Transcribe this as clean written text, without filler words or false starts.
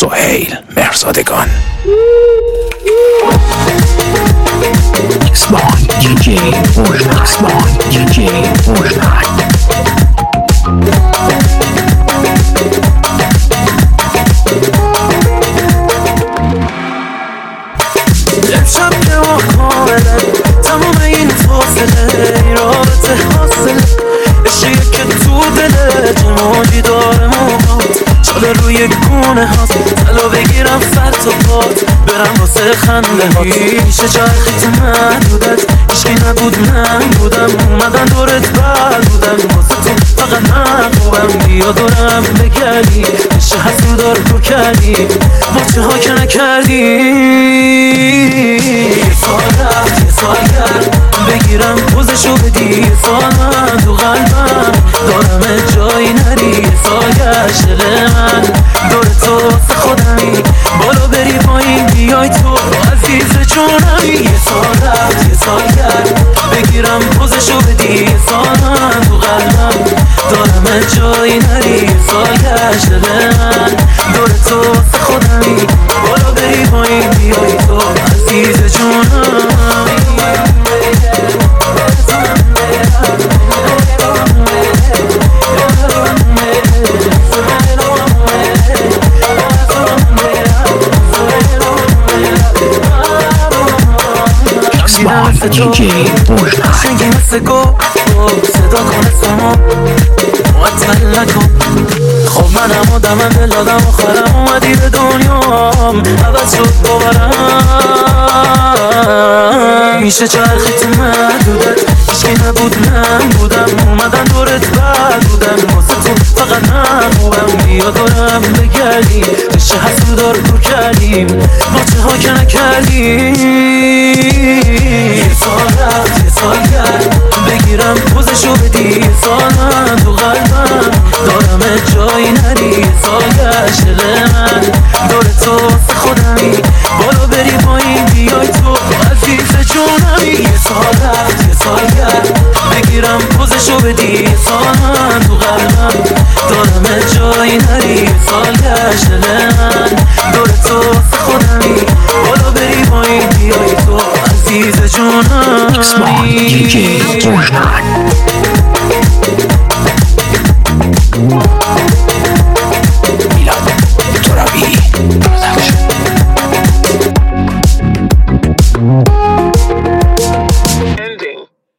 سهیل مرزادگان. امشب که ما کامله تمام این فاصله این رابطه حاصله عشقیه که تو دله جمالی داره موهات چاله روی گونه هاست تلا بگیرم فرد و پات برم واسه خنده هات میشه چرخی تو محدودت هیچکی نبود من بودم اومدن دورت بر بودم واسه تو فقط من خوبم بیا دورم بگردی میشه حسودار تو کردی باچه ها که نکردی یه سال رفت یه سال کرد بگیرم پوزشو بدی یه سال من تو قلبم دارم جایی نری یه سال گشت دل من دور تو واسه خودمی بالا بری پایین بیای تو عزیز جونمی یه سال رفت یه سال کرد بگیرم پوزشو بدی یه سال من تو قلبم دارم جایی نری یه سال گشت دل من دور تو واسه خودمی بالا بری پایین بیای تو عزیز جونمی شنگی مثل گو صدا کنه سما معطل نکن خب منم آدمم دل آدم آخرم اومدی به دنیام عوض شد باورم میشه چرخی تو محدودت هیچکی نبود من بودم اومدن دورت بر بودم واسه تو فقط من خوبم بیا دورم بگردی بشه حسودار تو کردیم باچه ها که نکردیم یه سال رفت یه سال کرد بگیرم پوزشو بدی یه سال من